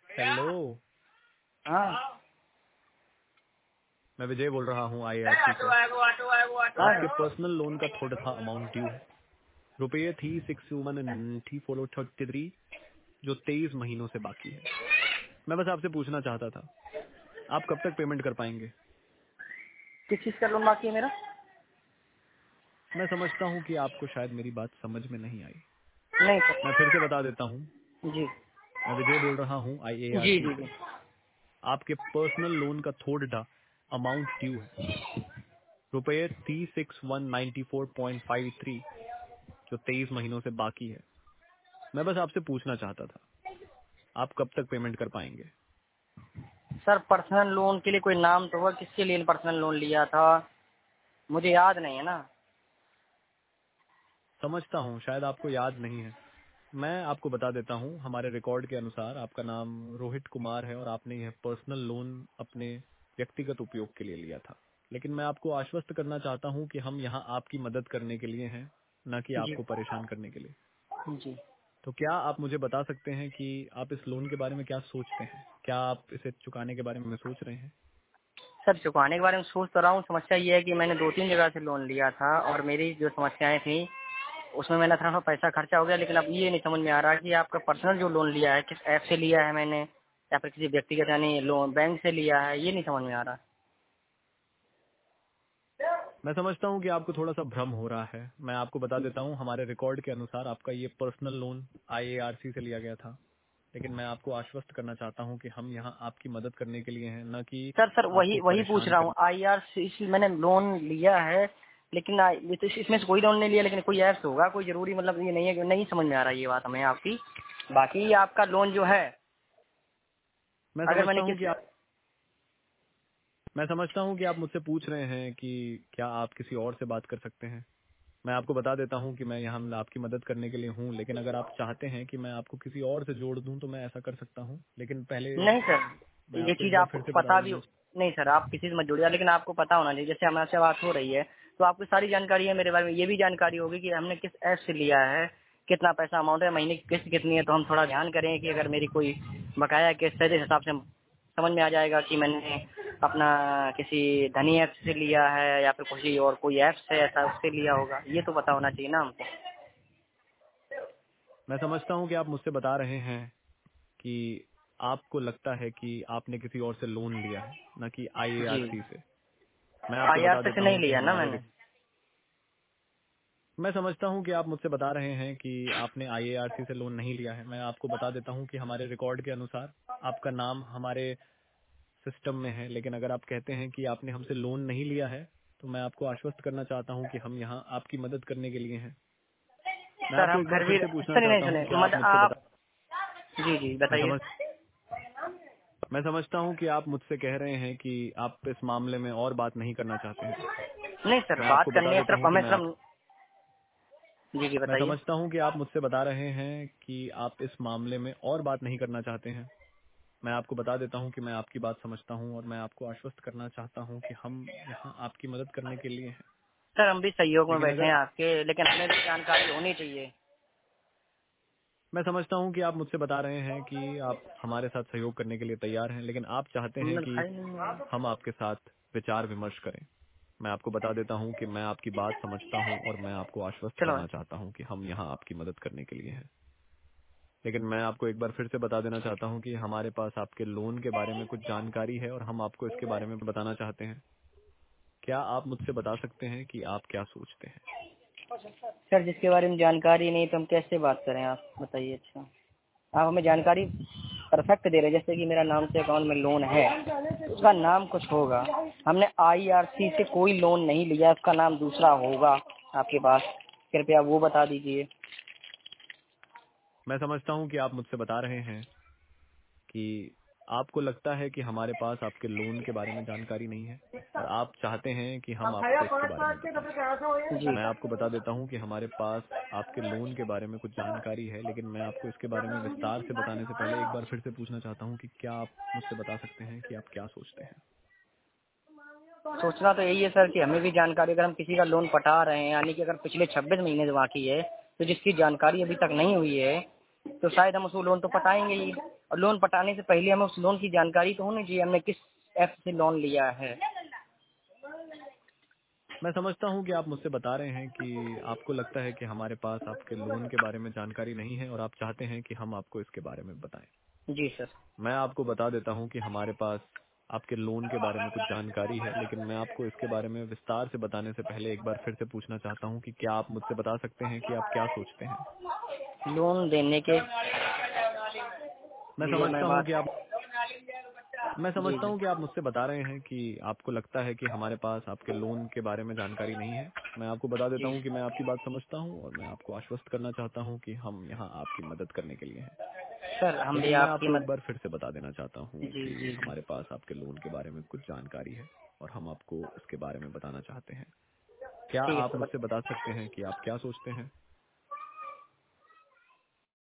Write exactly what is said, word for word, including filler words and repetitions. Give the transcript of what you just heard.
Hello, हाँ मैं विजय बोल रहा हूँ आईएआरसी से। आपके पर्सनल लोन का थोड़ा था अमाउंट ड्यू है, रुपये three six one three four thirty three, जो तेईस महीनों से बाकी है। मैं बस आपसे पूछना चाहता था, आप कब तक पेमेंट कर पाएंगे? किस चीज का लोन बाकी है मेरा? मैं समझता हूँ कि आपको शायद मेरी बात समझ में नहीं आई। नहीं मैं सर। फिर से बता देता हूँ, जी मैं विजय बोल रहा हूँ जी आईएआरसी जी से। जी। आपके पर्सनल लोन का थोड़ा अमाउंट ड्यू है, रुपये three six one ninety four point five three, जो तेईस महीनों से बाकी है। मैं बस आपसे पूछना चाहता था, आप कब तक पेमेंट कर पाएंगे? सर पर्सनल लोन के लिए कोई नाम तो होगा, किसके लिए पर्सनल लोन लिया था मुझे याद नहीं है ना। समझता हूँ शायद आपको याद नहीं है। मैं आपको बता देता हूँ, हमारे रिकॉर्ड के अनुसार आपका नाम रोहित कुमार है और आपने यह पर्सनल लोन अपने व्यक्तिगत उपयोग के लिए लिया था। लेकिन मैं आपको आश्वस्त करना चाहता हूँ कि हम यहाँ आपकी मदद करने के लिए हैं, न कि जी आपको परेशान करने के लिए। जी। तो क्या आप मुझे बता सकते हैं कि आप इस लोन के बारे में क्या सोचते हैं? क्या आप इसे चुकाने के बारे में सोच रहे हैं? सर चुकाने के बारे में सोच तो रहा हूँ। समस्या ये है कि मैंने दो तीन जगह से लोन लिया था और मेरी जो समस्याएं थी उसमें मैंने थोड़ा सा पैसा खर्चा हो गया, लेकिन अब ये नहीं समझ में आ रहा कि आपका पर्सनल जो लोन लिया है किस ऐप से लिया है मैंने, या फिर किसी व्यक्तिगत यानी लोन बैंक से लिया है, ये नहीं समझ में आ रहा। मैं समझता हूँ कि आपको थोड़ा सा भ्रम हो रहा है। मैं आपको बता देता जी। हूँ, हमारे रिकॉर्ड के अनुसार आपका ये पर्सनल लोन आईएआरसी से लिया गया था। लेकिन मैं आपको आश्वस्त करना चाहता हूँ कि हम यहाँ आपकी मदद करने के लिए हैं, न कि सर सर वही आपको वही पूछ परेशान रहा हूँ। करने। आई आर सी सी मैंने लोन लिया है, लेकिन आ- ये तो इसमें से कोई लोन नहीं लिया, लेकिन कोई ऐप्स होगा कोई जरूरी, मतलब ये नहीं है कि नहीं समझ में आ रहा है ये बात हमें आपकी। बाकी आपका लोन जो है मैं अगर समझता मैंने हूँ किस। कि आप मैं समझता हूँ कि आप मुझसे पूछ रहे हैं कि क्या आप किसी और से बात कर सकते हैं। मैं आपको बता देता हूँ कि मैं यहाँ आपकी मदद करने के लिए हूँ, लेकिन अगर आप चाहते हैं कि मैं आपको किसी और से जोड़ दूं तो मैं ऐसा कर सकता हूँ। लेकिन पहले नहीं सर, मैं ये आपको चीज एक बार आपको फिर से बता पता भी। देना। नहीं सर, आप किसी से मत जुड़िए, लेकिन आपको पता होना चाहिए। जैसे हमारे से बात हो रही है तो आपको सारी जानकारी है मेरे बारे में, ये भी जानकारी होगी कि हमने किस ऐप से लिया है, कितना पैसा अमाउंट है, महीने की किस्त कितनी है। तो हम थोड़ा ध्यान करें कि अगर मेरी कोई बकाया किस्त है तो इस हिसाब से समझ में आ जाएगा कि मैंने अपना किसी धनी ऐप से लिया है या फिर किसी और कोई ऐप से ऐसा उससे लिया होगा, ये तो पता होना चाहिए ना हमको। मैं समझता हूँ कि आप मुझसे बता रहे हैं कि आपको लगता है कि आपने किसी और से लोन लिया है, न कि जी, आईएआरसी से। मैं आपको आई आर बता से देता नहीं हूँ कि लिया ना हमारे मैंने। रिक- मैं समझता हूँ कि आप मुझसे बता रहे हैं कि आपने आईएआरसी से लोन नहीं लिया है। मैं आपको बता देता हूँ कि हमारे रिकॉर्ड के अनुसार आपका नाम हमारे सिस्टम में है। लेकिन अगर आप कहते हैं कि आपने हमसे लोन नहीं लिया है, तो मैं आपको आश्वस्त करना चाहता हूँ कि हम यहाँ आपकी मदद करने के लिए हैं। मैं सर आपको हम एक बार फिर फिर भी से पूछना सुनिए, नहीं चाहता हूँ, सुनिए, क्या आप मतलब मुझसे बता। आप। जी जी मैं बताइए। समझ मैं समझता हूँ कि आप मुझसे कह रहे हैं कि आप इस मामले में और बात नहीं करना चाहते हैं। नहीं सर, मैं बात आपको बता करनी है देता सिर्फ हूँ कि हमें मैं आप सिर्फ। जी जी मैं बताइए। समझता हूँ कि आप मुझसे बता रहे हैं कि आप इस मामले में और बात नहीं करना चाहते हैं। मैं आपको बता देता हूँ कि मैं आपकी बात समझता हूँ और मैं आपको आश्वस्त करना चाहता हूँ कि हम यहाँ आपकी मदद करने के लिए हैं। सर हम भी सहयोग में लेकिन बैठे अगर हैं आपके, लेकिन हमें भी जानकारी होनी चाहिए। मैं समझता हूँ कि आप मुझसे बता रहे हैं कि आप हमारे साथ सहयोग करने के लिए तैयार हैं, लेकिन आप चाहते हैं हमने कि दिखाई नहीं है। हम आपके साथ विचार विमर्श करें। मैं आपको बता देता हूँ कि मैं आपकी बात समझता हूँ और मैं आपको आश्वस्त चलो। करना चाहता हूँ कि हम यहाँ आपकी मदद करने के लिए हैं। लेकिन मैं आपको एक बार फिर से बता देना चाहता हूँ कि हमारे पास आपके लोन के बारे में कुछ जानकारी है और हम आपको इसके बारे में बताना चाहते हैं। क्या आप मुझसे बता सकते हैं कि आप क्या सोचते हैं? सर जिसके बारे में जानकारी नहीं तो हम कैसे बात करें, आप बताइए। अच्छा, आप हमें जानकारी परफेक्ट दे रहे हैं, जैसे कि मेरा नाम से अकाउंट में लोन है, उसका नाम कुछ होगा। हमने आई आर सी से कोई लोन नहीं लिया, उसका नाम दूसरा होगा आपके पास, कृपया वो बता दीजिए। मैं समझता हूँ कि आप मुझसे बता रहे हैं कि आपको लगता है कि हमारे पास आपके लोन के बारे में जानकारी नहीं है और आप चाहते हैं कि हम आपको इसके बारे में बताएं। जी मैं आपको बता देता हूं कि हमारे पास आपके लोन के बारे में कुछ जानकारी है, लेकिन मैं आपको इसके बारे में विस्तार से बताने से पहले एक बार फिर से पूछना चाहता हूं कि क्या आप मुझसे बता सकते हैं कि आप क्या सोचते हैं? सोचना तो यही है सर कि हमें भी जानकारी, अगर हम किसी का लोन पटा रहे हैं, यानी कि अगर पिछले छब्बीस महीने से बाकी है, तो जिसकी जानकारी अभी तक नहीं हुई है तो शायद हम उसको लोन तो पटाएंगे ही, और लोन पटाने से पहले हमें उस लोन की जानकारी तो होनी चाहिए, हमने किस ऐप से लोन लिया है। मैं समझता हूँ कि आप मुझसे बता रहे हैं कि आपको लगता है कि हमारे पास आपके लोन के बारे में जानकारी नहीं है और आप चाहते हैं कि हम आपको इसके बारे में बताएं। जी सर। मैं आपको बता देता हूँ कि हमारे पास आपके लोन के बारे में कुछ जानकारी है, लेकिन मैं आपको इसके बारे में विस्तार से बताने से पहले एक बार फिर से पूछना चाहता हूँ कि क्या आप मुझसे बता सकते हैं कि आप क्या सोचते हैं। लोन देने के मैं लिए मैं समझता हूँ बात। कि आप मैं जी समझता जी। हूँ कि आप मुझसे बता रहे हैं कि आपको लगता है कि हमारे पास आपके लोन के बारे में जानकारी नहीं है। मैं आपको बता देता जी हूँ कि मैं आपकी बात समझता हूँ और मैं आपको आश्वस्त करना चाहता हूँ कि हम यहाँ आपकी मदद करने के लिए हैं। सर, हम भी लेकिन मैं आपकी आपको एक मद। बार फिर से बता देना चाहता हूँ जी कि जी जी। हमारे पास आपके लोन के बारे में कुछ जानकारी है और हम आपको इसके बारे में बताना चाहते हैं। क्या ठीक है आप सर, मुझसे बत। बता सकते हैं कि आप क्या सोचते हैं।